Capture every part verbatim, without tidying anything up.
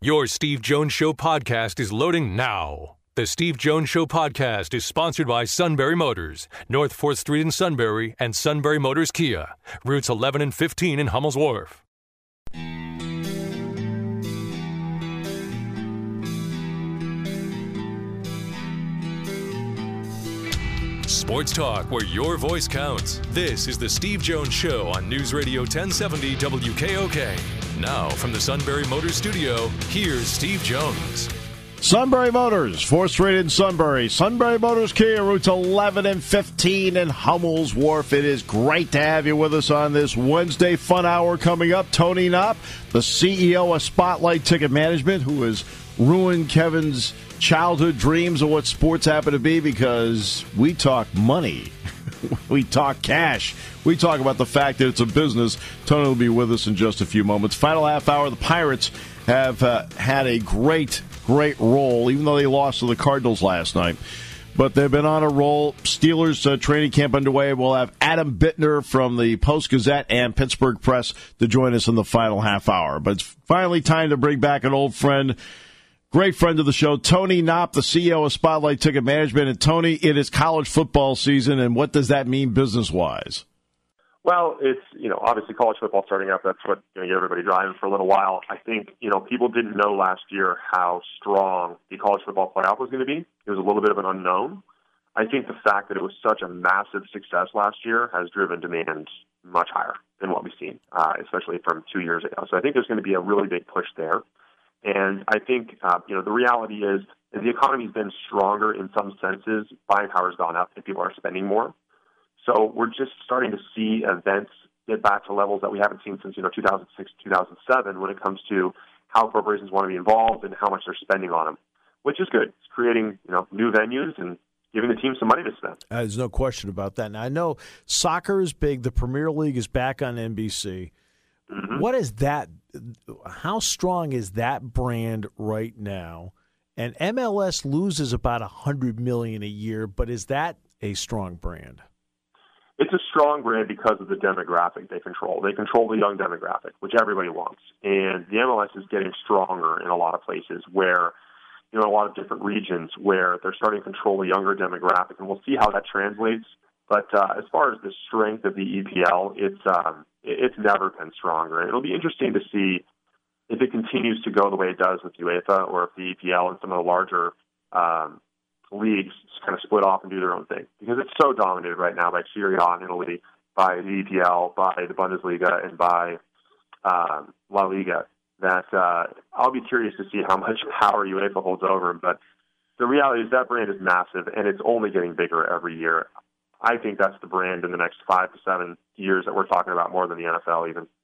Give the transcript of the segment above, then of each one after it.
Your Steve Jones Show podcast is loading now. The Steve Jones Show podcast is sponsored by Sunbury Motors, North fourth Street in Sunbury, and Sunbury Motors Kia, routes eleven and fifteen in Hummel's Wharf. Sports talk where your voice counts. This is the Steve Jones Show on News Radio ten seventy W K O K. Now from the Sunbury Motors studio, here's Steve Jones. Sunbury Motors, fourth Street in Sunbury. Sunbury Motors Kia, routes eleven and fifteen in Hummel's Wharf. It is great to have you with us on this Wednesday fun hour coming up. Tony Knopp, the C E O of Spotlight Ticket Management, who has ruined Kevin's childhood dreams of what sports happen to be, because we talk money. We talk cash. We talk about the fact that it's a business. Tony will be with us in just a few moments. Final half hour, the Pirates have uh, had a great, great roll, even though they lost to the Cardinals last night. But they've been on a roll. Steelers uh, training camp underway. We'll have Adam Bittner from the Post-Gazette and Pittsburgh Press to join us in the final half hour. But it's finally time to bring back an old friend, great friend of the show, Tony Knopp, the C E O of Spotlight Ticket Management. And, Tony, it is college football season, and what does that mean business-wise? Well, it's, you know, obviously college football starting up. That's what going to get everybody driving for a little while. I think, you know, people didn't know last year how strong the college football playoff was going to be. It was a little bit of an unknown. I think the fact that it was such a massive success last year has driven demand much higher than what we've seen, uh, especially from two years ago. So I think there's going to be a really big push there. And I think, uh, you know, the reality is the economy's been stronger in some senses. Buying power's gone up and people are spending more. So we're just starting to see events get back to levels that we haven't seen since, you know, two thousand six, two thousand seven when it comes to how corporations want to be involved and how much they're spending on them, which is good. It's creating, you know, new venues and giving the team some money to spend. Uh, there's no question about that. Now, I know soccer is big. The Premier League is back on N B C. Mm-hmm. What is that? How strong is that brand right now? And M L S loses about one hundred million dollars a year, but is that a strong brand? It's a strong brand because of the demographic they control. They control the young demographic, which everybody wants. And the M L S is getting stronger in a lot of places where, you know, a lot of different regions where they're starting to control the younger demographic. And we'll see how that translates. But uh, as far as the strength of the E P L, it's um, it's never been stronger. It'll be interesting to see if it continues to go the way it does with UEFA, or if the E P L and some of the larger um, leagues kind of split off and do their own thing. Because it's so dominated right now by Serie A in Italy, by the E P L, by the Bundesliga, and by um, La Liga, that uh, I'll be curious to see how much power UEFA holds over them. But the reality is that brand is massive, and it's only getting bigger every year. I think that's the brand in the next five to seven years that we're talking about, more than the N F L even.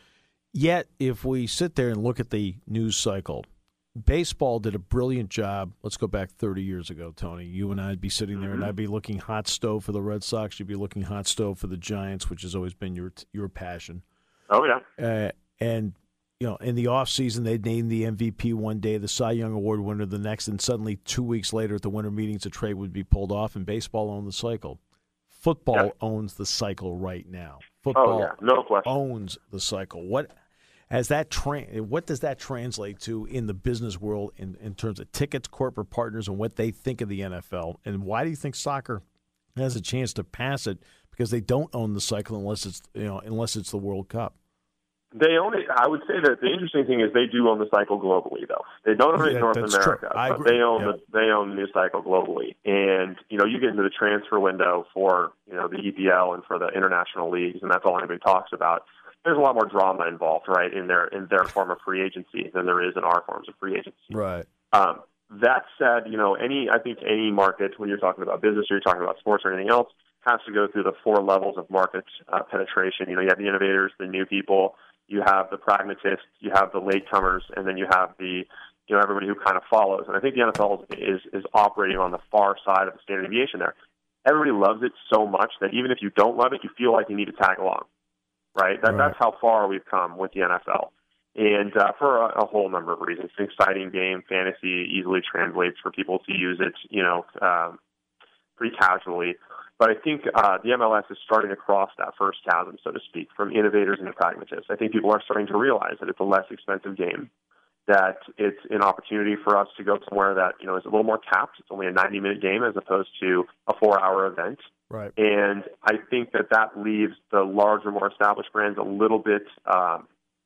Yet, if we sit there and look at the news cycle, baseball did a brilliant job. Let's go back thirty years ago, Tony. You and I would be sitting there, mm-hmm. and I'd be looking hot stove for the Red Sox. You'd be looking hot stove for the Giants, which has always been your your passion. Oh, yeah. Uh, and, you know, in the offseason, they'd name the M V P one day, the Cy Young Award winner the next, and suddenly two weeks later at the winter meetings, a trade would be pulled off, and baseball owned the cycle. Football yeah. owns the cycle right now. Football oh, yeah. no question. owns the cycle. What has that tra- What does that translate to in the business world in, in terms of tickets, corporate partners, and what they think of the N F L? And why do you think soccer has a chance to pass it? Because they don't own the cycle unless it's you know unless it's the World Cup. They own it. I would say that the interesting thing is they do own the cycle globally, though. They don't own it in yeah, North America, but they own yeah. the they own the new cycle globally. And you know, you get into the transfer window for you know the E P L and for the international leagues, and that's all anybody talks about. There's a lot more drama involved, right, in their in their form of free agency than there is in our forms of free agency. Right. Um, that said, you know, any I think any market, when you're talking about business or you're talking about sports or anything else, has to go through the four levels of market uh, penetration. You know, you have the innovators, the new people. You have the pragmatists, you have the latecomers, and then you have the, you know, everybody who kind of follows. And I think the N F L is is operating on the far side of the standard deviation there. Everybody loves it so much that even if you don't love it, you feel like you need to tag along, right? That, right. That's how far we've come with the N F L. And uh, for a, a whole number of reasons. It's an exciting game. Fantasy easily translates for people to use it, you know, um, pretty casually. But I think uh, the M L S is starting to cross that first chasm, so to speak, from innovators into pragmatists. I think people are starting to realize that it's a less expensive game, that it's an opportunity for us to go somewhere that, you know, is a little more capped. It's only a ninety-minute game as opposed to a four-hour event. Right. And I think that that leaves the larger, more established brands a little bit, um,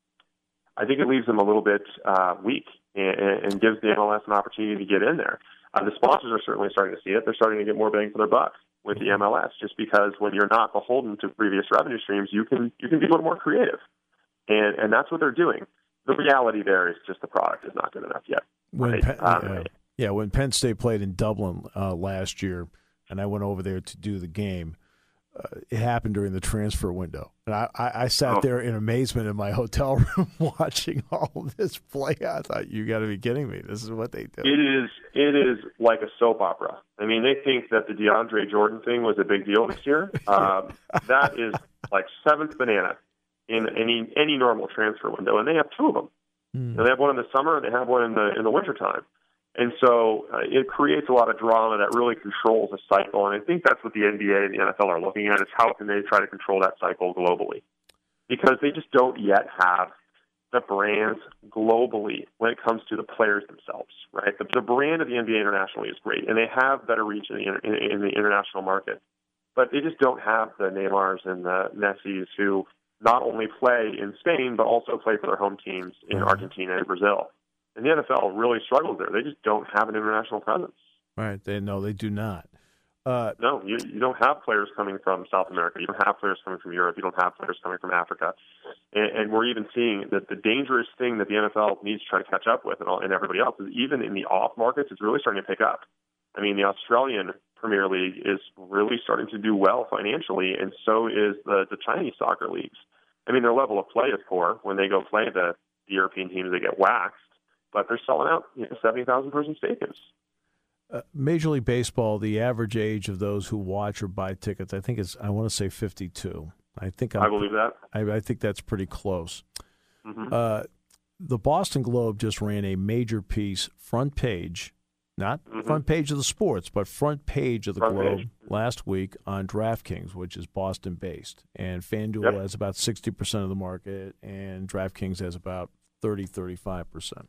I think it leaves them a little bit uh, weak and, and gives the M L S an opportunity to get in there. Uh, the sponsors are certainly starting to see it. They're starting to get more bang for their buck with the M L S, just because when you're not beholden to previous revenue streams, you can you can be a little more creative. And and that's what they're doing. The reality there is just the product is not good enough yet. When right? Penn, um, yeah, yeah, when Penn State played in Dublin uh, last year, and I went over there to do the game, uh, it happened during the transfer window. And I, I, I sat oh. there in amazement in my hotel room watching all of this play. I thought, you got to be kidding me. This is what they do. It is, it is like a soap opera. I mean, they think that the DeAndre Jordan thing was a big deal this year. Um, that is like seventh banana in any any normal transfer window, and they have two of them. Mm. You know, they have one in the summer, and they have one in the in the wintertime. And so uh, it creates a lot of drama that really controls a cycle. And I think that's what the N B A and the N F L are looking at, is how can they try to control that cycle globally. Because they just don't yet have the brands globally when it comes to the players themselves, right? The, the brand of the N B A internationally is great, and they have better reach in the, in, in the international market. But they just don't have the Neymars and the Messis who not only play in Spain, but also play for their home teams in Argentina and Brazil. And the N F L really struggles there. They just don't have an international presence. Right. They no, they do not. Uh, no, you you don't have players coming from South America. You don't have players coming from Europe. You don't have players coming from Africa. And, and we're even seeing that the dangerous thing that the N F L needs to try to catch up with, and, all, and everybody else, is even in the off markets, it's really starting to pick up. I mean, the Australian Premier League is really starting to do well financially, and so is the, the Chinese soccer leagues. I mean, their level of play is poor. When they go play the, the European teams, they get waxed. But they're selling out, you know, seventy thousand person stadiums. Uh, Major League Baseball, the average age of those who watch or buy tickets, I think is, I want to say fifty-two. I think I'm, I believe that. I, I think that's pretty close. Mm-hmm. Uh, the Boston Globe just ran a major piece, front page, not mm-hmm. front page of the sports, but front page of the front Globe page. last week on DraftKings, which is Boston-based. And FanDuel yep. has about sixty percent of the market, and DraftKings has about thirty, thirty-five percent.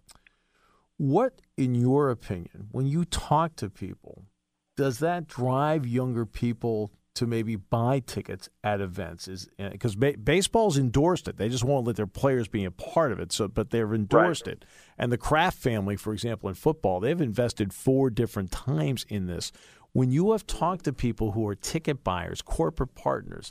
What, in your opinion, when you talk to people, does that drive younger people to maybe buy tickets at events? Is because ba- baseball's endorsed it; they just won't let their players be a part of it. So, but they've endorsed right. it. And the Kraft family, for example, in football, they've invested four different times in this. When you have talked to people who are ticket buyers, corporate partners,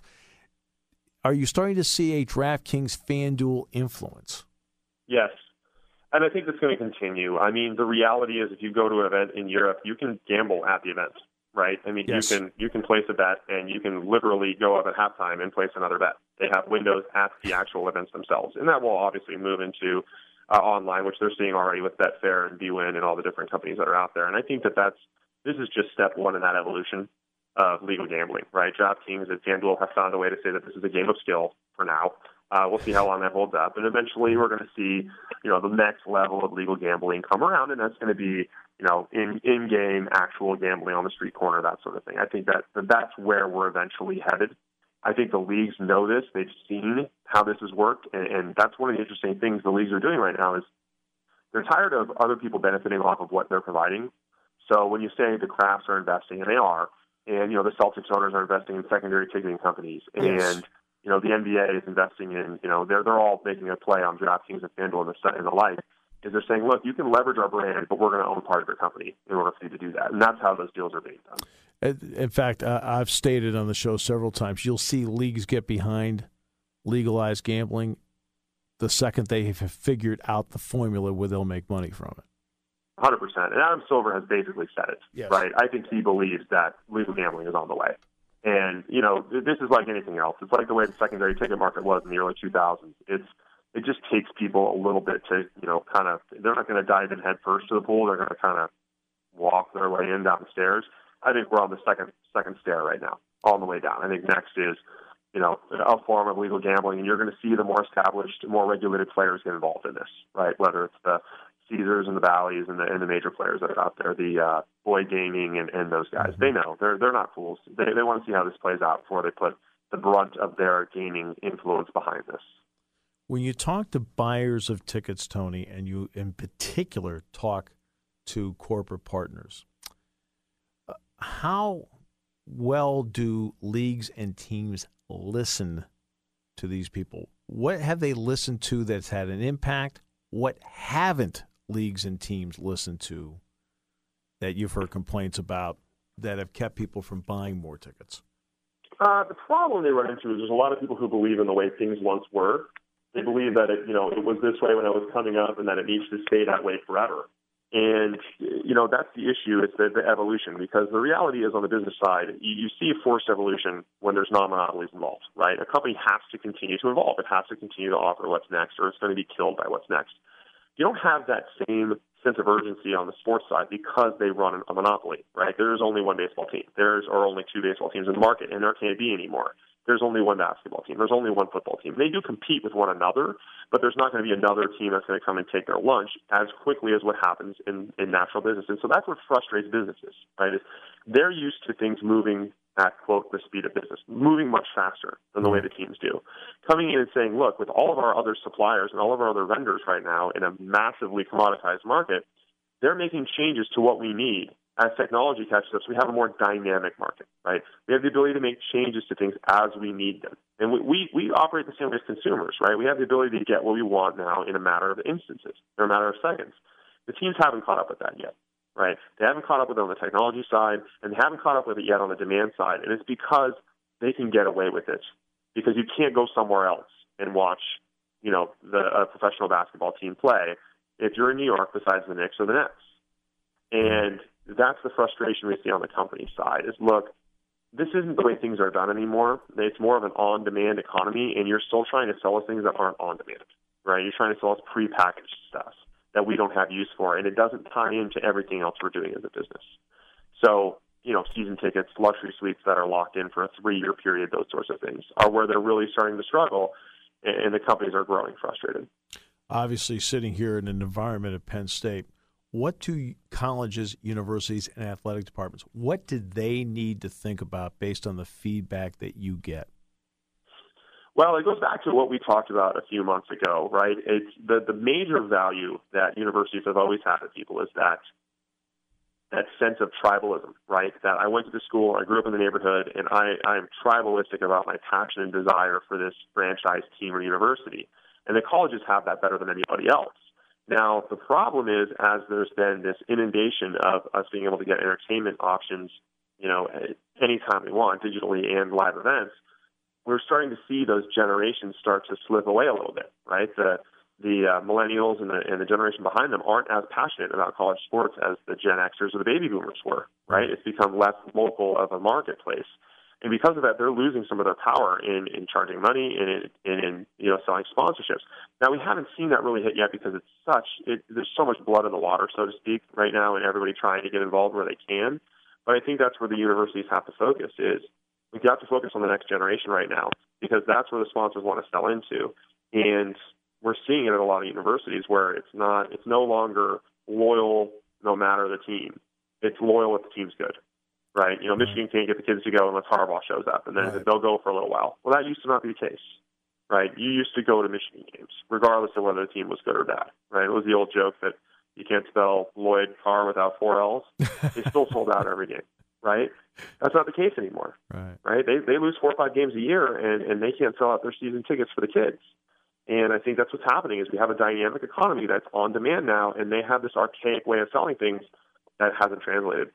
are you starting to see a DraftKings FanDuel influence? Yes. And I think that's going to continue. I mean, the reality is if you go to an event in Europe, you can gamble at the event, right? I mean, yes. you can you can place a bet, and you can literally go up at halftime and place another bet. They have windows at the actual events themselves. And that will obviously move into uh, online, which they're seeing already with Betfair and bwin and all the different companies that are out there. And I think that that's this is just step one in that evolution of legal gambling, right? DraftKings and FanDuel have found a way to say that this is a game of skill for now. Uh, we'll see how long that holds up. And eventually we're going to see, you know, the next level of legal gambling come around, and that's going to be, you know, in, in-game actual gambling on the street corner, that sort of thing. I think that, that that's where we're eventually headed. I think the leagues know this. They've seen how this has worked, and, and that's one of the interesting things the leagues are doing right now is they're tired of other people benefiting off of what they're providing. So when you say the Crafts are investing, and they are, and, you know, the Celtics owners are investing in secondary ticketing companies, and yes. you know, the N B A is investing in, you know, they're they're all making a play on DraftKings and FanDuel and the, and the like, is they're saying, look, you can leverage our brand, but we're going to own part of your company in order for you to do that. And that's how those deals are being done. In fact, uh, I've stated on the show several times, you'll see leagues get behind legalized gambling the second they have figured out the formula where they'll make money from it. one hundred percent. And Adam Silver has basically said it, yes. right? I think he believes that legal gambling is on the way. And, you know, this is like anything else. It's like the way the secondary ticket market was in the early two thousands. It's It just takes people a little bit to, you know, kind of, they're not going to dive in head first to the pool. They're going to kind of walk their way in down the stairs. I think we're on the second second stair right now, on the way down. I think next is, you know, a form of legal gambling, and you're going to see the more established, more regulated players get involved in this, right? Whether it's the Caesars and the Bally's and the, and the major players that are out there, the uh, Boyd Gaming and, and those guys. They know. They're they're not fools. They they want to see how this plays out before they put the brunt of their gaming influence behind this. When you talk to buyers of tickets, Tony, and you in particular talk to corporate partners, uh, how well do leagues and teams listen to these people? What have they listened to that's had an impact? What haven't leagues and teams listened to that you've heard complaints about that have kept people from buying more tickets? Uh, the problem they run into is there's a lot of people who believe in the way things once were. They believe that it, you know, it was this way when I was coming up and that it needs to stay that way forever. And, you know, that's the issue. It's the, the evolution, because the reality is on the business side, you, you see a forced evolution when there's non-monopolies involved, right? A company has to continue to evolve. It has to continue to offer what's next, or it's going to be killed by what's next. You don't have that same sense of urgency on the sports side because they run a monopoly, right? There's only one baseball team. There's or only two baseball teams in the market, and there can't be any more. There's only one basketball team. There's only one football team. They do compete with one another, but there's not going to be another team that's going to come and take their lunch as quickly as what happens in, in natural business. And so that's what frustrates businesses, right? Is they're used to things moving at, quote, the speed of business, moving much faster than the way the teams do. Coming in and saying, look, with all of our other suppliers and all of our other vendors right now in a massively commoditized market, they're making changes to what we need. As technology catches up, so we have a more dynamic market, right? We have the ability to make changes to things as we need them. And we, we, we operate the same way as consumers, right? We have the ability to get what we want now in a matter of instances, in a matter of seconds. The teams haven't caught up with that yet, right? They haven't caught up with it on the technology side, and they haven't caught up with it yet on the demand side. And it's because they can get away with it, because you can't go somewhere else and watch, you know, the a professional basketball team play if you're in New York besides the Knicks or the Nets. And that's the frustration we see on the company side is, look, this isn't the way things are done anymore. It's more of an on-demand economy, and you're still trying to sell us things that aren't on-demand, right? You're trying to sell us prepackaged stuff that we don't have use for, and it doesn't tie into everything else we're doing as a business. So, you know, season tickets, luxury suites that are locked in for a three-year period, those sorts of things are where they're really starting to struggle, and the companies are growing frustrated. Obviously, sitting here in an environment at Penn State, what do colleges, universities, and athletic departments, what do they need to think about based on the feedback that you get? Well, it goes back to what we talked about a few months ago, right? It's the, the major value that universities have always had to people is that that sense of tribalism, right? That I went to the school, I grew up in the neighborhood, and I, I'm tribalistic about my passion and desire for this franchise team or university. And the colleges have that better than anybody else. Now, the problem is, as there's been this inundation of us being able to get entertainment options, you know, anytime we want, digitally and live events, we're starting to see those generations start to slip away a little bit, right? The the uh, millennials and the, and the generation behind them aren't as passionate about college sports as the Gen Xers or the baby boomers were, right? It's become less local of a marketplace. And because of that, they're losing some of their power in, in charging money and in, in, in you know selling sponsorships. Now, we haven't seen that really hit yet because it's such it, there's so much blood in the water, so to speak, right now, and everybody trying to get involved where they can. But I think that's where the universities have to focus is we have to focus on the next generation right now because that's where the sponsors want to sell into. And we're seeing it at a lot of universities where it's not it's no longer loyal no matter the team. It's loyal if the team's good. Right, you know, Michigan can't get the kids to go unless Harbaugh shows up, and then right. they'll go for a little while. Well, that used to not be the case, right? You used to go to Michigan games, regardless of whether the team was good or bad, right? It was the old joke that you can't spell Lloyd Carr without four L's. They still sold out every game, right? That's not the case anymore, right? Right? They they lose four or five games a year, and, and they can't sell out their season tickets for the kids. And I think that's what's happening is we have a dynamic economy that's on demand now, and they have this archaic way of selling things that hasn't translated.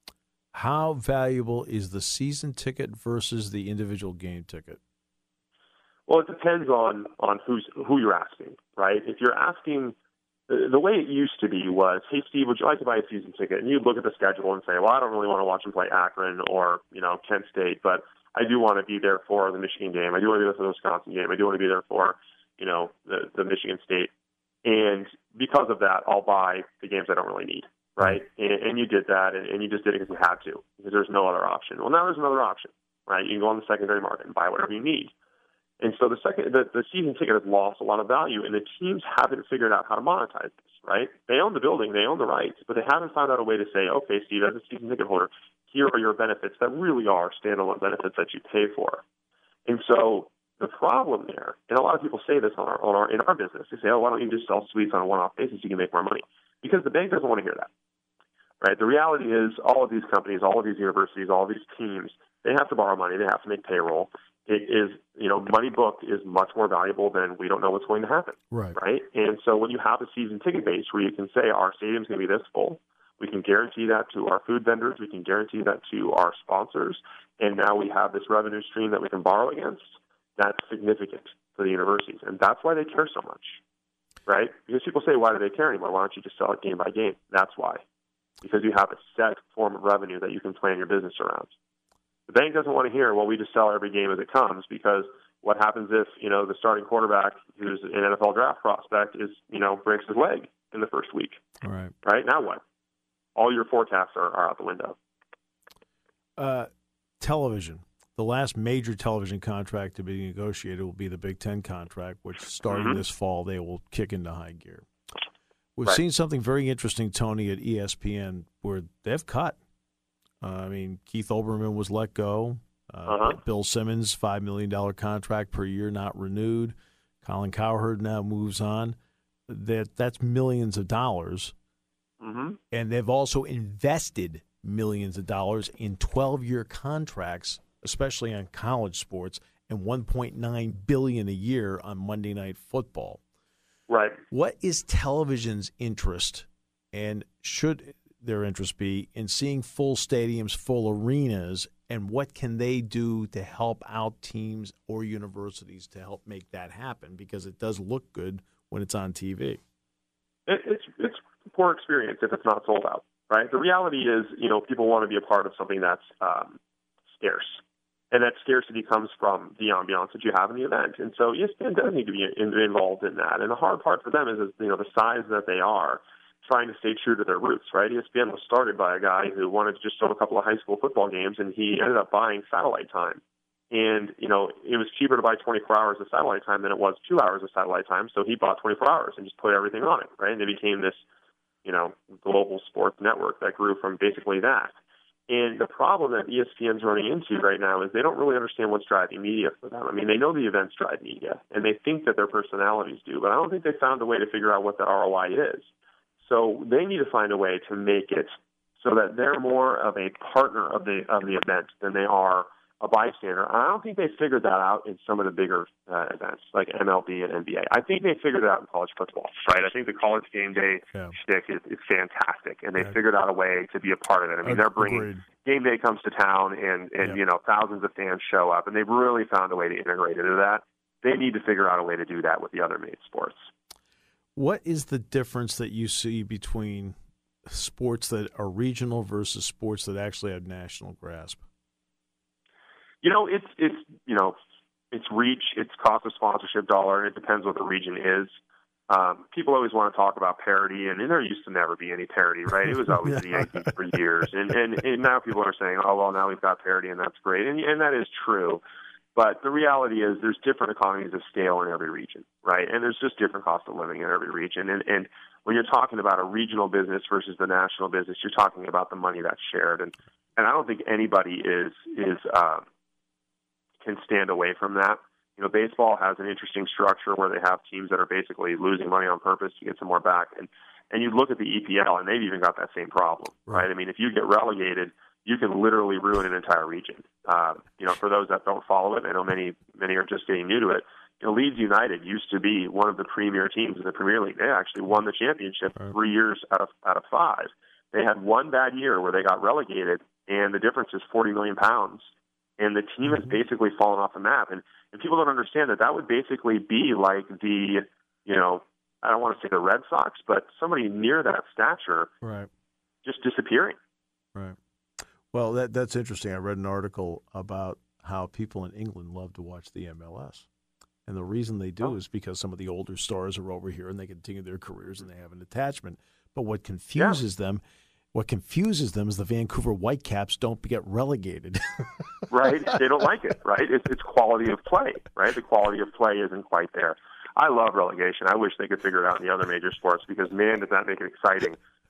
How valuable is the season ticket versus the individual game ticket? Well, it depends on, on who's who you're asking, right? If you're asking, the, the way it used to be was, hey, Steve, would you like to buy a season ticket? And you'd look at the schedule and say, well, I don't really want to watch them play Akron or, you know, Kent State, but I do want to be there for the Michigan game. I do want to be there for the Wisconsin game. I do want to be there for, you know, the, the Michigan State. And because of that, I'll buy the games I don't really need. Right, and, and you did that, and, and you just did it because you had to, because there's no other option. Well, now there's another option, right? You can go on the secondary market and buy whatever you need. And so the second, the, the season ticket has lost a lot of value, and the teams haven't figured out how to monetize this, right? They own the building, they own the rights, but they haven't found out a way to say, okay, Steve, as a season ticket holder, here are your benefits that really are standalone benefits that you pay for. And so The problem there, and a lot of people say this on our, on our in our business, they say, oh, why don't you just sell suites on a one-off basis? You can make more money. Because the bank doesn't want to hear that, right? The reality is all of these companies, all of these universities, all of these teams, they have to borrow money. They have to make payroll. It is, you know, money booked is much more valuable than we don't know what's going to happen, right? Right? And so when you have a season ticket base where you can say our stadium's going to be this full, we can guarantee that to our food vendors, we can guarantee that to our sponsors, and now we have this revenue stream that we can borrow against, that's significant for the universities. And that's why they care so much, right? Because people say, why do they care anymore? Why don't you just sell it game by game? That's why. Because you have a set form of revenue that you can plan your business around. The bank doesn't want to hear, well, we just sell every game as it comes, because what happens if, you know, the starting quarterback who's an N F L draft prospect is, you know, breaks his leg in the first week? All right. Right? Now what? All your forecasts are, are out the window. Uh, television. The last major television contract to be negotiated will be the Big Ten contract, which starting mm-hmm. this fall, they will kick into high gear. We've right. seen something very interesting, Tony, at E S P N, where they've cut. Uh, I mean, Keith Olbermann was let go. Uh, uh-huh. Bill Simmons, five million dollars contract per year, not renewed. Colin Cowherd now moves on. That That's millions of dollars. Mm-hmm. And they've also invested millions of dollars in twelve-year contracts, especially on college sports, and one point nine billion dollars a year on Monday Night Football. Right. What is television's interest, and should their interest be, in seeing full stadiums, full arenas, and what can they do to help out teams or universities to help make that happen? Because it does look good when it's on T V. It, it's it's a poor experience if it's not sold out, right? The reality is, you know, people want to be a part of something that's um, scarce. And that scarcity comes from the ambiance that you have in the event. And so E S P N does need to be in, involved in that. And the hard part for them is, is, you know, the size that they are, trying to stay true to their roots, right? E S P N was started by a guy who wanted to just show a couple of high school football games, and he ended up buying satellite time. And, you know, it was cheaper to buy twenty-four hours of satellite time than it was two hours of satellite time, so he bought twenty-four hours and just put everything on it, right? And it became this, you know, global sports network that grew from basically that. And the problem that E S P N's running into right now is they don't really understand what's driving media for them. I mean, they know the events drive media, and they think that their personalities do, but I don't think they found a way to figure out what that R O I is. So they need to find a way to make it so that they're more of a partner of the of the event than they are a bystander. And I don't think they figured that out in some of the bigger uh, events like M L B and N B A. I think they figured it out in college football, right? I think the college game day yeah. shtick is, is fantastic, and they yeah. figured out a way to be a part of it. I mean, they're bringing Agreed. game day comes to town, and, and yeah. you know, thousands of fans show up, and they've really found a way to integrate into that. They need to figure out a way to do that with the other major sports. What is the difference that you see between sports that are regional versus sports that actually have national grasp? You know, it's it's you know, it's reach, it's cost of sponsorship dollar, and it depends what the region is. Um, people always want to talk about parity, and there used to never be any parity, right? It was always yeah. the Yankees for years, and, and and now people are saying, oh well, now we've got parity, and that's great, and and that is true. But the reality is there's different economies of scale in every region, right? And there's just different cost of living in every region. And, and when you're talking about a regional business versus the national business, you're talking about the money that's shared. And, and I don't think anybody is is um, can stand away from that. You know, baseball has an interesting structure where they have teams that are basically losing money on purpose to get some more back. And, and you look at the E P L, and they've even got that same problem, right? I mean, if you get relegated, you can literally ruin an entire region. Uh, you know, for those that don't follow it, I know many many are just getting new to it. You know, Leeds United used to be one of the premier teams in the Premier League. They actually won the championship right. three years out of out of five. They had one bad year where they got relegated, and the difference is forty million pounds. And the team has basically fallen off the map. And, and people don't understand that that would basically be like the, you know, I don't want to say the Red Sox, but somebody near that stature right. just disappearing. Right. Well, that that's interesting. I read an article about how people in England love to watch the M L S. And the reason they do oh. is because some of the older stars are over here and they continue their careers and they have an attachment. But what confuses yeah. them, what confuses them is the Vancouver Whitecaps don't get relegated. Right? They don't like it, right? It's, it's quality of play, right? The quality of play isn't quite there. I love relegation. I wish they could figure it out in the other major sports because, man, does that make it exciting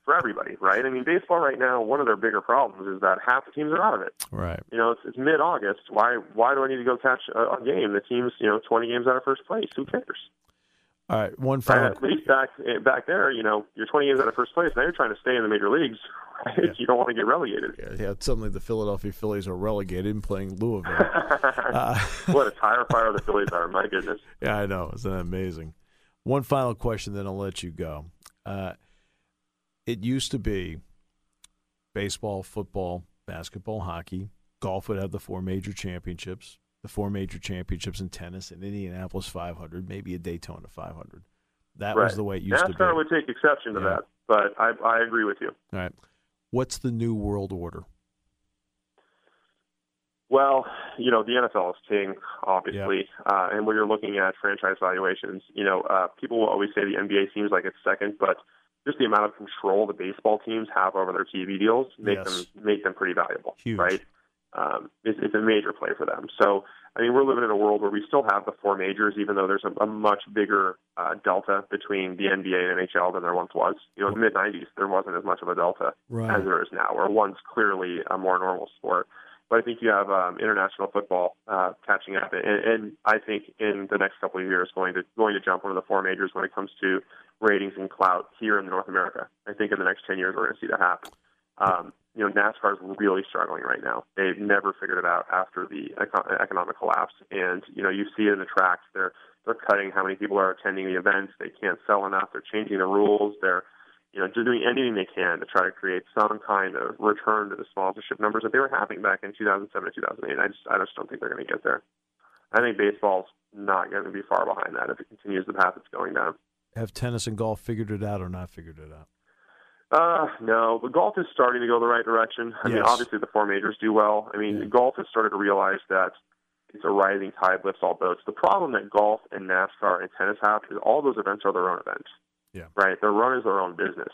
for everybody, right? I mean, baseball right now, one of their bigger problems is that half the teams are out of it. Right. You know, it's, it's mid-August. Why Why do I need to go catch a, a game? The team's, you know, twenty games out of first place. Who cares? All right, one final. At least back back there, you know, you're twenty games out of first place. Now you're trying to stay in the major leagues. Right? Yeah. You don't want to get relegated. Yeah, yeah, suddenly the Philadelphia Phillies are relegated and playing Louisville. uh, what a tire fire the Phillies are! My goodness. Yeah, I know. Isn't that amazing? One final question, then I'll let you go. Uh, it used to be baseball, football, basketball, hockey. Golf would have the four major championships. The four major championships in tennis, an Indianapolis five hundred, maybe a Daytona five hundred. That right. was the way it used NASCAR to be. NASCAR would take exception to yeah. that, but I, I agree with you. All right. What's the new world order? Well, you know, the N F L is king, obviously. Yep. Uh, and when you're looking at franchise valuations, you know, uh, people will always say the N B A seems like it's second, but just the amount of control the baseball teams have over their T V deals make yes. them make them pretty valuable, Huge. right? Um, it's, it's a major play for them. So, I mean, we're living in a world where we still have the four majors, even though there's a, a much bigger uh, delta between the N B A and N H L than there once was. You know, in the mid nineties, there wasn't as much of a delta right. as there is now, where one's clearly a more normal sport. But I think you have um, international football uh, catching up, and, and I think in the next couple of years going to going to jump one of the four majors when it comes to ratings and clout here in North America. I think in the next ten years we're going to see that happen. Um, you know, NASCAR is really struggling right now. They've never figured it out after the econ- economic collapse, and you know, you see it in the tracks. They're they're cutting how many people are attending the events. They can't sell enough. They're changing the rules. They're you know, just doing anything they can to try to create some kind of return to the sponsorship numbers that they were having back in two thousand seven and two thousand eight. I just, I just don't think they're going to get there. I think baseball's not going to be far behind that if it continues the path it's going down. Have tennis and golf figured it out or not figured it out? Uh, no, but golf is starting to go the right direction. I yes. mean, obviously the four majors do well. I mean, yeah. golf has started to realize that it's a rising tide lifts all boats. The problem that golf and NASCAR and tennis have is all those events are their own events. Yeah. Right? They're run as their own business.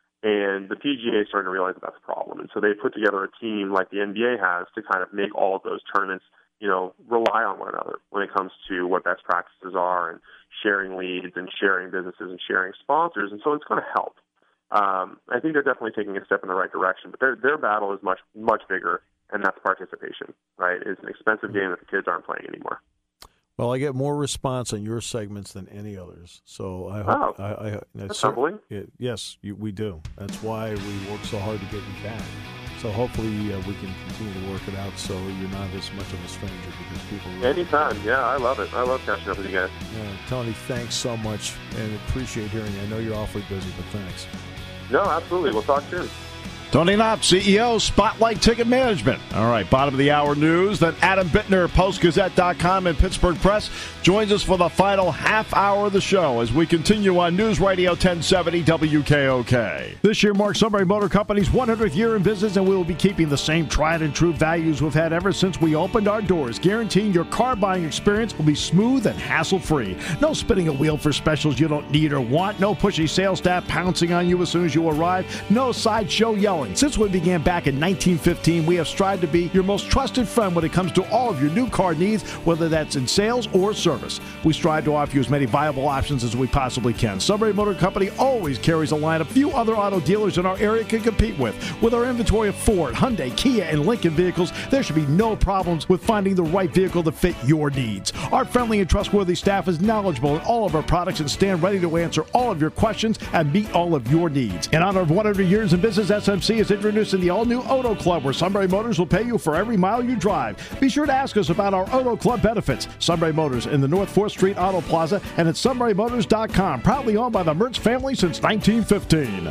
And the P G A is starting to realize that that's a problem. And so they put together a team like the N B A has to kind of make all of those tournaments, you know, rely on one another when it comes to what best practices are and sharing leads and sharing businesses and sharing sponsors. And so it's going to help. Um, I think they're definitely taking a step in the right direction, but their their battle is much, much bigger, and that's participation, right? It's an expensive game that the kids aren't playing anymore. Well, I get more response on your segments than any others, so I hope. Oh, I, I, that's humbling. It, yes, you, we do. That's why we work so hard to get you back. So hopefully uh, we can continue to work it out so you're not as much of a stranger because people. Really Anytime, yeah, I love it. I love catching up with you guys. Yeah, Tony, thanks so much, and appreciate hearing you. I know you're awfully busy, but thanks. No, absolutely. We'll talk soon. Tony Knopp, C E O, Spotlight Ticket Management. All right, bottom of the hour news. Then Adam Bittner, Post Gazette dot com and Pittsburgh Press, joins us for the final half hour of the show as we continue on News Radio ten seventy W K O K. This year marks Sunbury Motor Company's one hundredth year in business, and we will be keeping the same tried and true values we've had ever since we opened our doors, guaranteeing your car buying experience will be smooth and hassle-free. No spinning a wheel for specials you don't need or want. No pushy sales staff pouncing on you as soon as you arrive. No sideshow yelling. Since we began back in nineteen fifteen, we have strived to be your most trusted friend when it comes to all of your new car needs, whether that's in sales or service. We strive to offer you as many viable options as we possibly can. Sunbury Motor Company always carries a lineup few other auto dealers in our area can compete with. With our inventory of Ford, Hyundai, Kia, and Lincoln vehicles, there should be no problems with finding the right vehicle to fit your needs. Our friendly and trustworthy staff is knowledgeable in all of our products and stand ready to answer all of your questions and meet all of your needs. In honor of one hundred years in business, S M C is introducing the all-new Auto Club, where Sunbury Motors will pay you for every mile you drive. Be sure to ask us about our Auto Club benefits. Sunbury Motors in the North fourth Street Auto Plaza and at sunbury motors dot com. Proudly owned by the Mertz family since nineteen fifteen.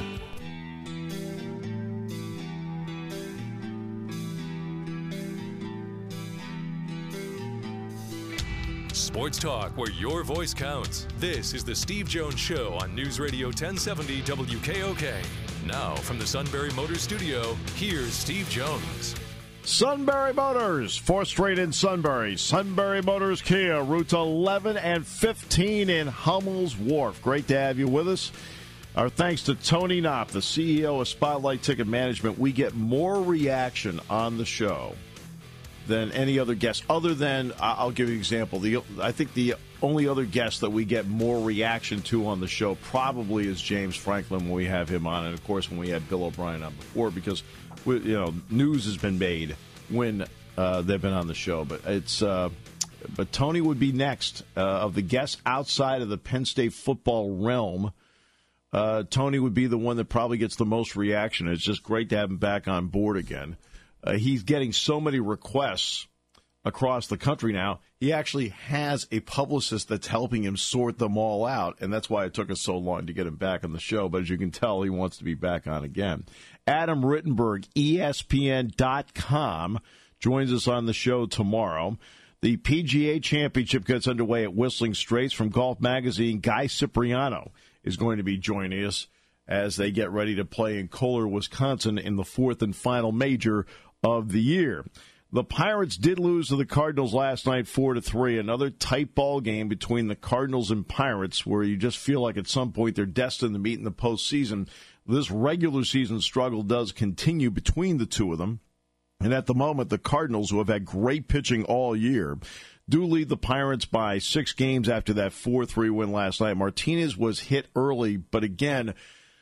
Sports talk where your voice counts. This is the Steve Jones Show on News Radio ten seventy W K O K. Now, from the Sunbury Motors studio, here's Steve Jones. Sunbury Motors, fourth Street in Sunbury. Sunbury Motors Kia, routes eleven and fifteen in Hummel's Wharf. Great to have you with us. Our thanks to Tony Knopp, the C E O of Spotlight Ticket Management. We get more reaction on the show than any other guest, other than, I'll give you an example. The I think the only other guest that we get more reaction to on the show probably is James Franklin when we have him on, and of course when we had Bill O'Brien on before, because we, you know news has been made when uh, they've been on the show. But it's uh, but Tony would be next uh, of the guests outside of the Penn State football realm. Uh, Tony would be the one that probably gets the most reaction. It's just great to have him back on board again. Uh, he's getting so many requests across the country now. He actually has a publicist that's helping him sort them all out, and that's why it took us so long to get him back on the show. But as you can tell, he wants to be back on again. Adam Rittenberg, E S P N dot com, joins us on the show tomorrow. The P G A Championship gets underway at Whistling Straits. From Golf Magazine, Guy Cipriano is going to be joining us as they get ready to play in Kohler, Wisconsin in the fourth and final major of the year. The Pirates did lose to the Cardinals last night four to three, another tight ball game between the Cardinals and Pirates where you just feel like at some point they're destined to meet in the postseason. This regular season struggle does continue between the two of them. And at the moment, the Cardinals, who have had great pitching all year, do lead the Pirates by six games after that four three win last night. Martinez was hit early, but again,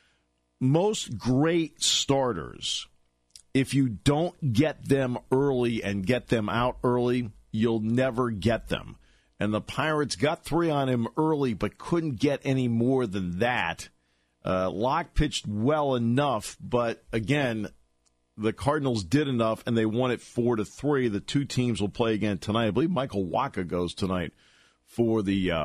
most great starters, if you don't get them early and get them out early, you'll never get them. And the Pirates got three on him early, but couldn't get any more than that. Uh, Locke pitched well enough, but again, the Cardinals did enough, and they won it four to three. The two teams will play again tonight. I believe Michael Wacha goes tonight for the uh,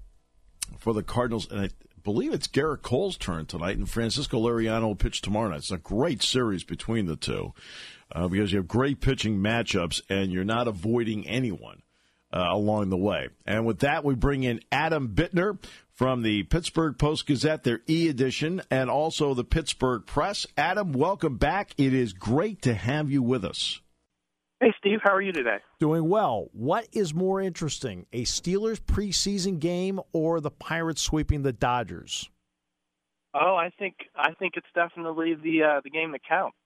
for the Cardinals, and I believe it's Garrett Cole's turn tonight, and Francisco Liriano will pitch tomorrow night. It's a great series between the two uh, because you have great pitching matchups, and you're not avoiding anyone uh, along the way. And with that, we bring in Adam Bittner from the Pittsburgh Post-Gazette, their e-edition, and also the Pittsburgh Press. Adam, welcome back. It is great to have you with us. Hey, Steve. How are you today? Doing well. What is more interesting, a Steelers preseason game or the Pirates sweeping the Dodgers? Oh, I think I think it's definitely the uh, the game that counts.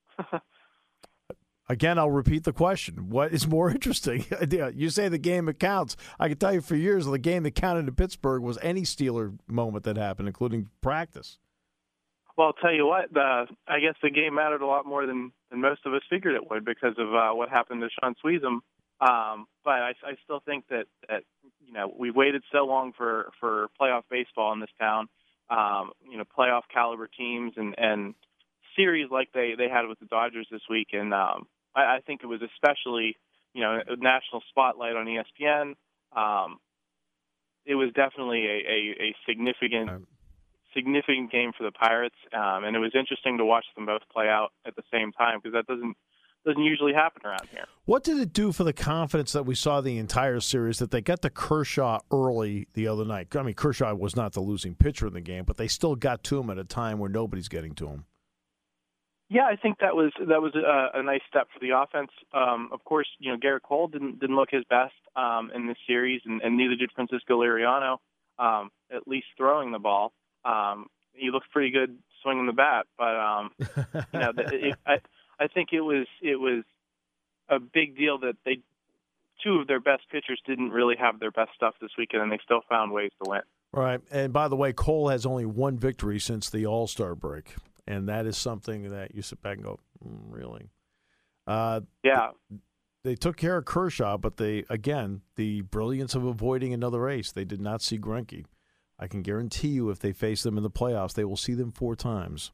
Again, I'll repeat the question. What is more interesting? You say the game that counts. I can tell you for years the game that counted in Pittsburgh was any Steeler moment that happened, including practice. Well, I'll tell you what, the, I guess the game mattered a lot more than, than most of us figured it would because of uh, what happened to Sean Sweezum. Um, but I, I still think that, that, you know, we waited so long for, for playoff baseball in this town, um, you know, playoff caliber teams and, and series like they, they had with the Dodgers this week. And um, I, I think it was especially, you know, a national spotlight on E S P N. Um, it was definitely a, a, a significant um. significant game for the Pirates, um, and it was interesting to watch them both play out at the same time because that doesn't doesn't usually happen around here. What did it do for the confidence that we saw the entire series that they got to Kershaw early the other night? I mean, Kershaw was not the losing pitcher in the game, but they still got to him at a time where nobody's getting to him. Yeah, I think that was that was a, a nice step for the offense. Um, of course, you know, Garrett Cole didn't didn't look his best um, in this series, and, and neither did Francisco Liriano, um, at least throwing the ball. Um, he looked pretty good swinging the bat, but um, you know, it, it, I I think it was it was a big deal that they two of their best pitchers didn't really have their best stuff this weekend, and they still found ways to win. Right, and by the way, Cole has only one victory since the All-Star break, and that is something that you sit back and go, mm, really? Uh, yeah. They took care of Kershaw, but they again the brilliance of avoiding another ace. They did not see Greinke. I can guarantee you if they face them in the playoffs, they will see them four times.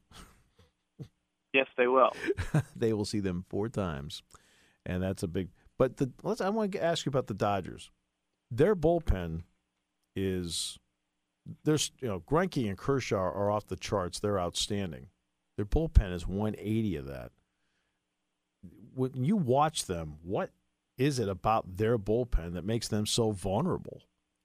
Yes, they will. They will see them four times. And that's a big – but the, let's. I want to ask you about the Dodgers. Their bullpen is – there's you know, Greinke and Kershaw are off the charts. They're outstanding. Their bullpen is one eighty of that. When you watch them, what is it about their bullpen that makes them so vulnerable?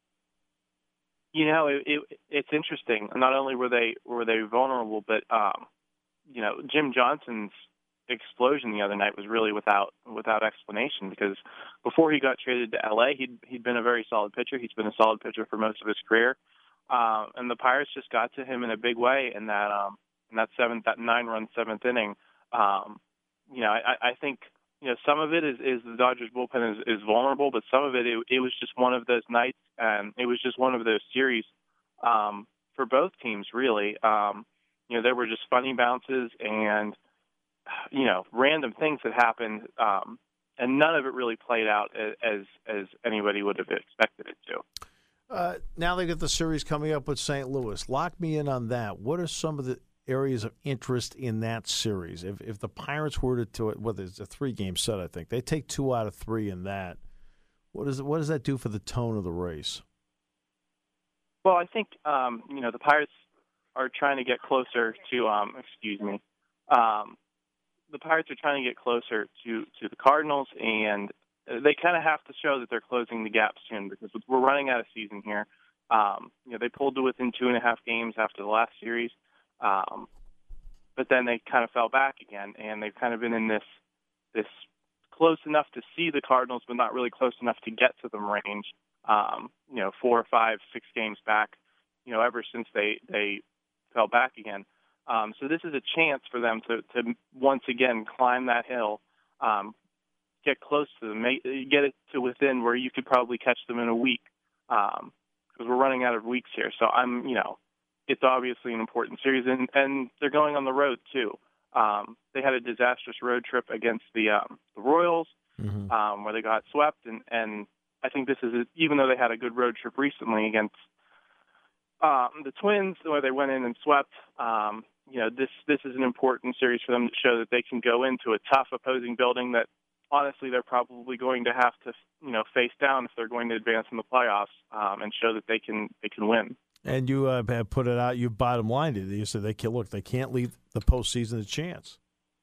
You know, it, it, it's interesting. Not only were they were they vulnerable, but um, you know, Jim Johnson's explosion the other night was really without without explanation because before he got traded to L A, he'd he'd been a very solid pitcher. He's been a solid pitcher for most of his career, um, and the Pirates just got to him in a big way in that um, in that seventh that nine run seventh inning. Um, you know, I, I think you know some of it is, is the Dodgers bullpen is, is vulnerable, but some of it, it it was just one of those nights and it was just one of those series um, for both teams, really. Um, you know, there were just funny bounces and, you know, random things that happened, um, and none of it really played out as as anybody would have expected it to. Uh, now they get the series coming up with Saint Louis. Lock me in on that. What are some of the areas of interest in that series? If if the Pirates were to, to well, it's a three-game set, I think. They take two out of three in that. What does what does that do for the tone of the race? Well, I think, um, you know, the Pirates are trying to get closer to, um, excuse me, um, the Pirates are trying to get closer to, to the Cardinals, and they kind of have to show that they're closing the gap soon because we're running out of season here. Um, you know, they pulled to within two and a half games after the last series, um, but then they kind of fell back again, and they've kind of been in this this close enough to see the Cardinals, but not really close enough to get to them range. Um, you know, four, five, six games back. You know, ever since they they fell back again. Um, so this is a chance for them to to once again climb that hill. Um, get close to them, make, get it to within where you could probably catch them in a week, because um, we're running out of weeks here. So I'm, you know, it's obviously an important series, and, and they're going on the road too. Um, they had a disastrous road trip against the um, the Royals, mm-hmm. um, where they got swept, and, and I think this is, a, even though they had a good road trip recently against um, the Twins, where they went in and swept, um, you know, this this is an important series for them to show that they can go into a tough opposing building that, honestly, they're probably going to have to, you know, face down if they're going to advance in the playoffs, um, and show that they can they can win. And you uh, have put it out. You bottom lined it. You said they can look. They can't leave the postseason a chance.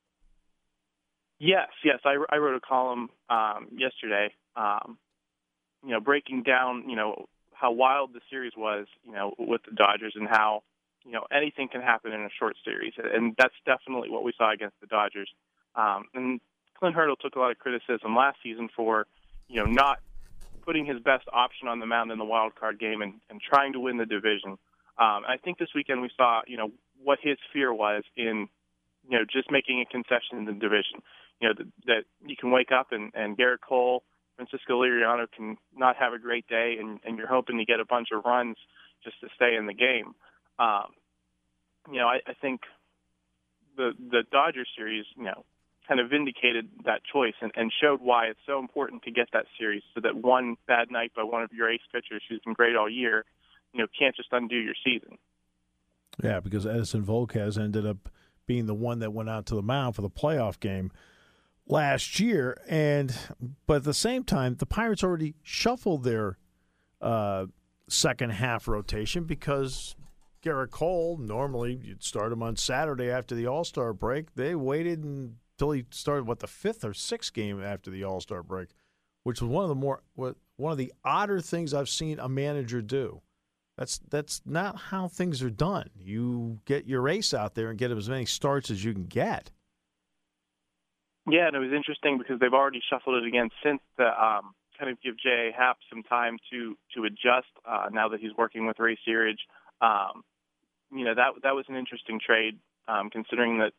Yes, yes. I, I wrote a column um, yesterday, um, you know, breaking down, you know, how wild the series was, you know, with the Dodgers, and how, you know, anything can happen in a short series, and that's definitely what we saw against the Dodgers. Um, and Clint Hurdle took a lot of criticism last season for, you know, not putting his best option on the mound in the wild card game and, and trying to win the division. Um, and I think this weekend we saw, you know, what his fear was in, you know, just making a concession in the division. You know, that, that you can wake up and, and Garrett Cole, Francisco Liriano can not have a great day, and, and you're hoping to get a bunch of runs just to stay in the game. Um, you know, I, I think the the Dodgers series, you know, kind of vindicated that choice and, and showed why it's so important to get that series, so that one bad night by one of your ace pitchers who's been great all year, you know, can't just undo your season. Yeah, because Edinson Volquez ended up being the one that went out to the mound for the playoff game last year. And but at the same time, the Pirates already shuffled their uh, second half rotation, because Garrett Cole, normally you'd start him on Saturday after the All-Star break. They waited and until he started, what, the fifth or sixth game after the All-Star break, which was one of the more what, one of the odder things I've seen a manager do. That's that's not how things are done. You get your ace out there and get him as many starts as you can get. Yeah, and it was interesting because they've already shuffled it again since to um, kind of give J A. Happ some time to to adjust uh, now that he's working with Ray Searage. Um, you know, that that was an interesting trade, um, considering that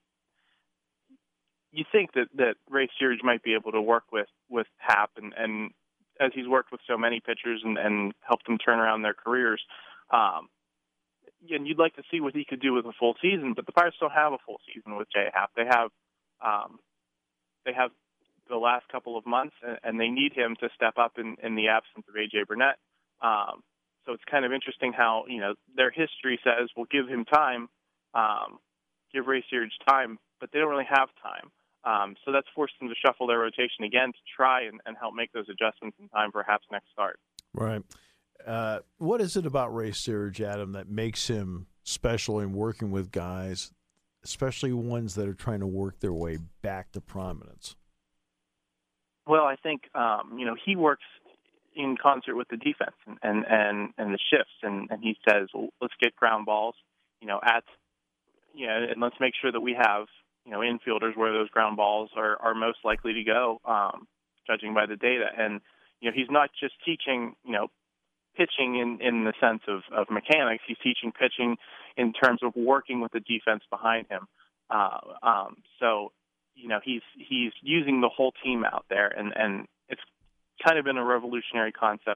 you think that, that Ray Searage might be able to work with, with Happ, and, and as he's worked with so many pitchers and, and helped them turn around their careers. Um, and you'd like to see what he could do with a full season, but the Pirates don't have a full season with J A. Happ. They have, um, they have the last couple of months, and, and they need him to step up in, in the absence of A J. Burnett. Um, so it's kind of interesting how, you know, their history says, we'll give him time, um, give Ray Searage time, but they don't really have time. Um, so that's forced them to shuffle their rotation again to try and, and help make those adjustments in time for Happ's next start. Right. Uh, what is it about Ray Searage, Adam, that makes him special in working with guys, especially ones that are trying to work their way back to prominence? Well, I think, um, you know, he works in concert with the defense and, and, and, and the shifts, and, and he says, well, let's get ground balls, you know, at, you know, and let's make sure that we have, you know, infielders where those ground balls are, are most likely to go, um, judging by the data. And, you know, he's not just teaching, you know, pitching in, in the sense of, of mechanics. He's teaching pitching in terms of working with the defense behind him. Uh, um, so, you know, he's he's using the whole team out there, and, and it's kind of been a revolutionary concept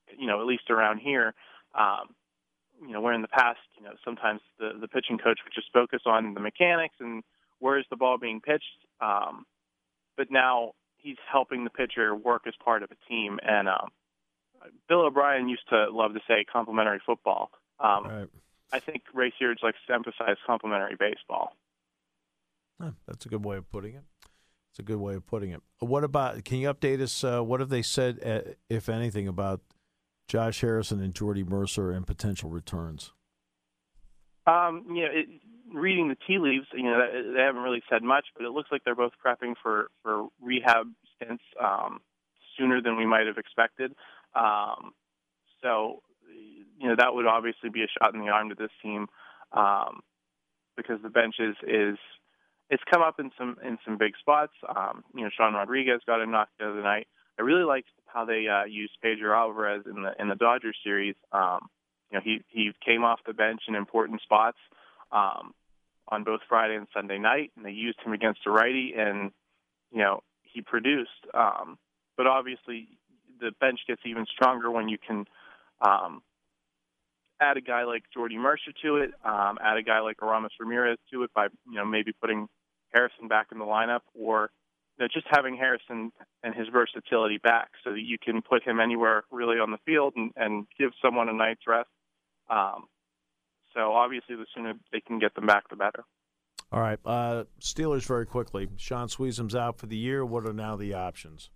you know, at least around here. Um, you know, where in the past, you know, sometimes the, the pitching coach would just focus on the mechanics and where is the ball being pitched. Um, but now he's helping the pitcher work as part of a team. And um, Bill O'Brien used to love to say complementary football. Um, right. I think Ray Searage likes to emphasize complementary baseball. Huh, that's a good way of putting it. It's a good way of putting it. What about, can you update us, uh, what have they said, uh, if anything, about Josh Harrison and Jordy Mercer and potential returns? Um, you know, it, reading the tea leaves, you know, they haven't really said much, but it looks like they're both prepping for, for rehab stints um, sooner than we might have expected. Um, so, you know, that would obviously be a shot in the arm to this team um, because the bench is, is it's come up in some in some big spots. Um, you know, Sean Rodriguez got a knock the other night. I really liked how they uh, used Pedro Alvarez in the in the Dodgers series. Um, you know, he he came off the bench in important spots um, on both Friday and Sunday night, and they used him against a righty, and you know he produced. Um, but obviously, the bench gets even stronger when you can um, add a guy like Jordy Mercer to it, um, add a guy like Aramis Ramirez to it by you know maybe putting Harrison back in the lineup, or you know, just having Harrison and his versatility back so that you can put him anywhere really on the field and, and give someone a night's rest. Um, so obviously the sooner they can get them back, the better. All right. Uh, Steelers very quickly. Sean Sweezum's out for the year. What are now the options?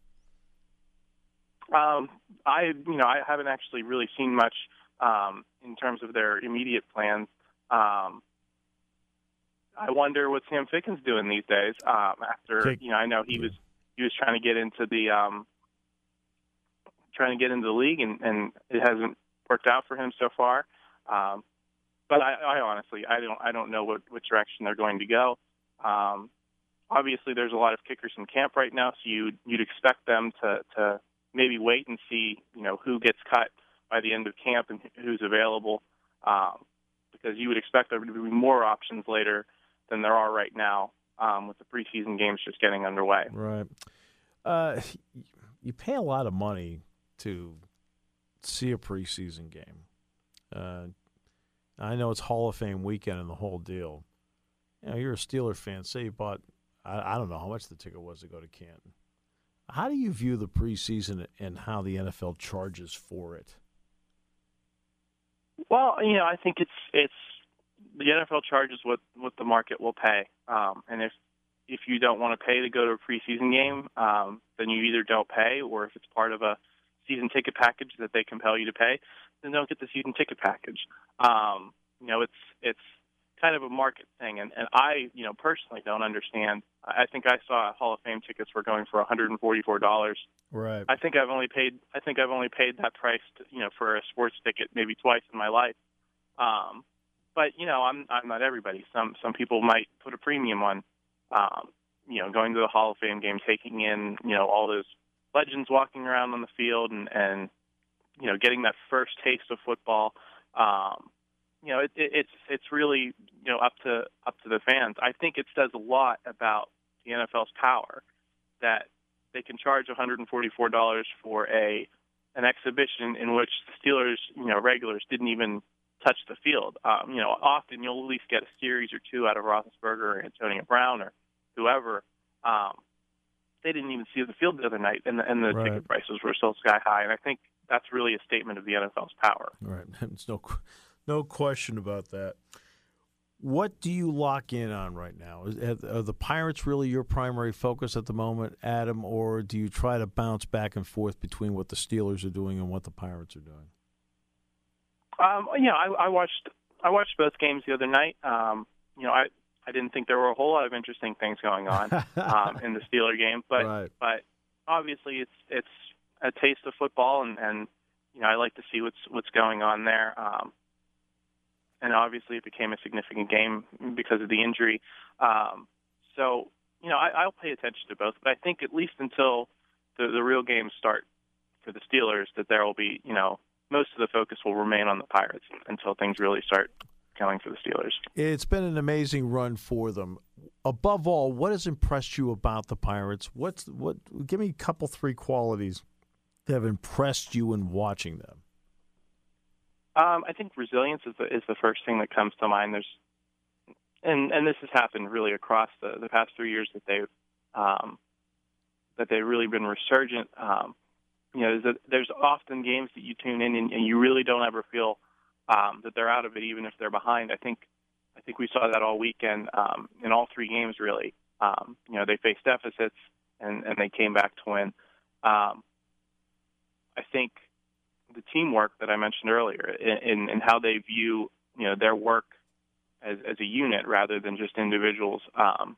Um, I, you know, I haven't actually really seen much um, in terms of their immediate plans. Um, I wonder what Sam Fickens doing these days. Um, after okay. you know, I know he was he was trying to get into the um, trying to get into the league, and, and it hasn't worked out for him so far. Um, but I, I honestly, I don't, I don't know what, what direction they're going to go. Um, obviously, there's a lot of kickers in camp right now, so you'd you'd expect them to to maybe wait and see, you know, who gets cut by the end of camp and who's available, um, because you would expect there to be more options later than there are right now um, with the preseason games just getting underway. Right. Uh, you pay a lot of money to see a preseason game. Uh, I know it's Hall of Fame weekend and the whole deal. You know, you're a Steeler fan. Say you bought, I, I don't know how much the ticket was to go to Canton. How do you view the preseason and how the N F L charges for it? Well, you know, I think it's it's the N F L charges what, what the market will pay, um, and if if you don't want to pay to go to a preseason game, um, then you either don't pay, or if it's part of a season ticket package that they compel you to pay, then don't get the season ticket package. Um, you know, it's it's kind of a market thing, and, and I, you know, personally don't understand. I think I saw Hall of Fame tickets were going for one hundred forty-four dollars. Right. I think I've only paid. I think I've only paid that price, to, you know, for a sports ticket maybe twice in my life. Um, but you know, I'm I'm not everybody. Some some people might put a premium on, um, you know, going to the Hall of Fame game, taking in, you know, all those legends walking around on the field, and and you know, getting that first taste of football. Um, you know, it, it, it's it's really, you know, up to up to the fans. I think it says a lot about the N F L's power that they can charge one hundred forty-four dollars for a an exhibition in which the Steelers, you know, regulars didn't even touch the field. Um, you know, often you'll at least get a series or two out of Roethlisberger or Antonio Brown or whoever. Um, they didn't even see the field the other night, and the, and the right. ticket prices were still sky high. And I think that's really a statement of the N F L's power. Right. It's no, no question about that. What do you lock in on right now? Are the Pirates really your primary focus at the moment, Adam, or do you try to bounce back and forth between what the Steelers are doing and what the Pirates are doing? Um, you know, I, I watched I watched both games the other night. Um, you know, I, I didn't think there were a whole lot of interesting things going on um, in the Steeler game, but right. but obviously it's it's a taste of football, and, and you know, I like to see what's what's going on there. Um, and obviously it became a significant game because of the injury. Um, so, you know, I, I'll pay attention to both, but I think at least until the, the real games start for the Steelers, that there will be, you know, most of the focus will remain on the Pirates until things really start going for the Steelers. It's been an amazing run for them. Above all, what has impressed you about the Pirates? What's what? Give me a couple, three qualities that have impressed you in watching them? Um, I think resilience is the, is the first thing that comes to mind. There's, and and this has happened really across the, the past three years that they've um, that they've really been resurgent. Um, you know, there's, a, there's often games that you tune in and, and you really don't ever feel um, that they're out of it, even if they're behind. I think I think we saw that all weekend um, in all three games. Really, um, you know, they faced deficits and, and they came back to win. Um, I think the teamwork that I mentioned earlier in, in, in how they view, you know, their work as, as a unit rather than just individuals. Um,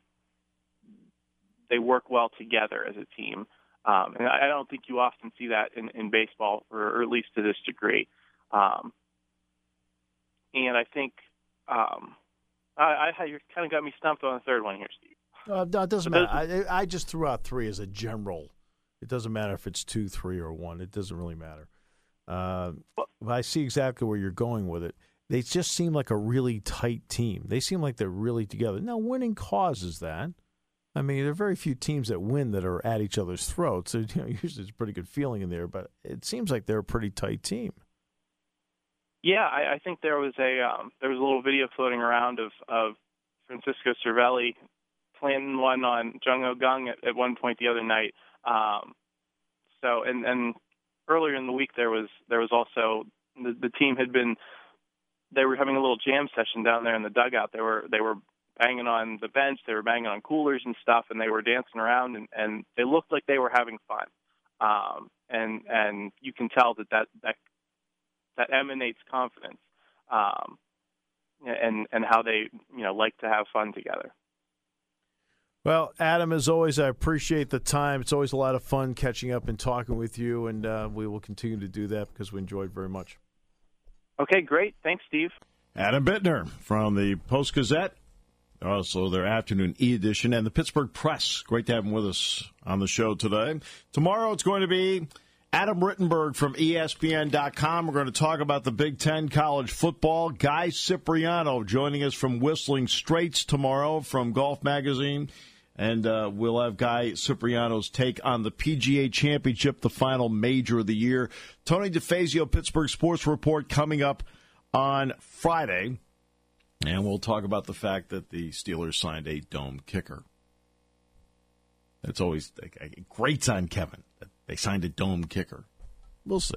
they work well together as a team. Um, and I don't think you often see that in, in baseball, or, or at least to this degree. Um, and I think um, I, I you kind of got me stumped on the third one here, Steve. Uh, no, it doesn't matter. I, I just threw out three as a general. It doesn't matter if it's two, three, or one. It doesn't really matter. Uh, I see exactly where you're going with it. They just seem like a really tight team. They seem like they're really together. Now, winning causes that. I mean, there are very few teams that win that are at each other's throats. So, you know, usually it's a pretty good feeling in there, but it seems like they're a pretty tight team. Yeah, I, I think there was a um, there was a little video floating around of, of Francisco Cervelli planting one on Jung Ho Kang at, at one point the other night. Um, so, and and. Earlier in the week, there was there was also the, the team had been they were having a little jam session down there in the dugout. They were they were banging on the bench, they were banging on coolers and stuff, and they were dancing around, and, and they looked like they were having fun. Um, and and you can tell that that that, that emanates confidence, um, and and how they you know like to have fun together. Well, Adam, as always, I appreciate the time. It's always a lot of fun catching up and talking with you, and uh, we will continue to do that because we enjoyed very much. Okay, great. Thanks, Steve. Adam Bittner from the Post-Gazette, also their afternoon e-edition, and the Pittsburgh Press. Great to have him with us on the show today. Tomorrow it's going to be Adam Rittenberg from E S P N dot com. We're going to talk about the Big Ten college football. Guy Cipriano joining us from Whistling Straits tomorrow from Golf Magazine. And uh, we'll have Guy Cipriano's take on the P G A Championship, the final major of the year. Tony DeFazio, Pittsburgh Sports Report, coming up on Friday. And we'll talk about the fact that the Steelers signed a dome kicker. That's always great on Kevin. They signed a dome kicker. We'll see.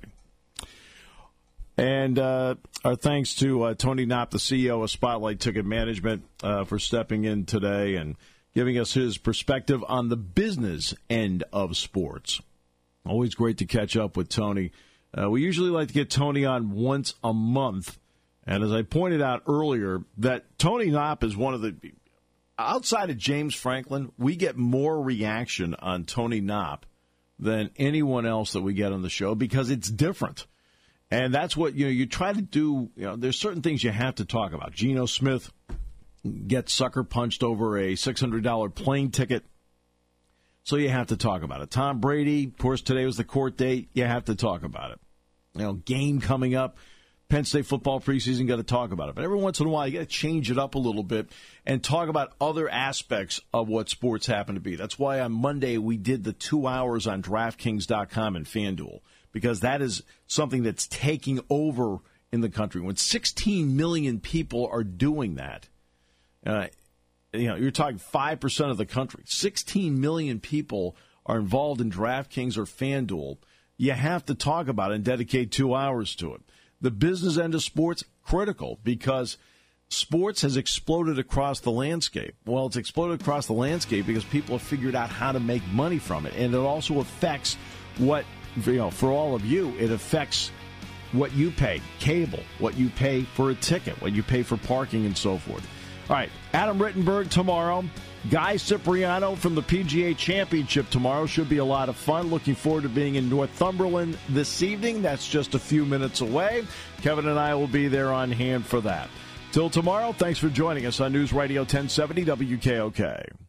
And uh, our thanks to uh, Tony Knopp, the C E O of Spotlight Ticket Management, uh, for stepping in today and giving us his perspective on the business end of sports. Always great to catch up with Tony. Uh, we usually like to get Tony on once a month. And as I pointed out earlier, that Tony Knopp is one of the, outside of James Franklin, we get more reaction on Tony Knopp than anyone else that we get on the show because it's different. And that's what, you know, you try to do, you know, there's certain things you have to talk about. Geno Smith gets sucker punched over a six hundred dollars plane ticket, so you have to talk about it. Tom Brady, of course, today was the court date. You have to talk about it. You know, game coming up, Penn State football preseason, got to talk about it. But every once in a while, you got to change it up a little bit and talk about other aspects of what sports happen to be. That's why on Monday we did the two hours on DraftKings dot com and FanDuel, because that is something that's taking over in the country. When sixteen million people are doing that, Uh, you know, you're talking five percent of the country. sixteen million people are involved in DraftKings or FanDuel. You have to talk about it and dedicate two hours to it. The business end of sports, critical, because sports has exploded across the landscape. Well, it's exploded across the landscape because people have figured out how to make money from it. And it also affects what, you know, for all of you, it affects what you pay, cable, what you pay for a ticket, what you pay for parking and so forth. All right, Adam Rittenberg tomorrow. Guy Cipriano from the P G A Championship tomorrow. Should be a lot of fun. Looking forward to being in Northumberland this evening. That's just a few minutes away. Kevin and I will be there on hand for that. Till tomorrow, thanks for joining us on News Radio ten seventy W K O K.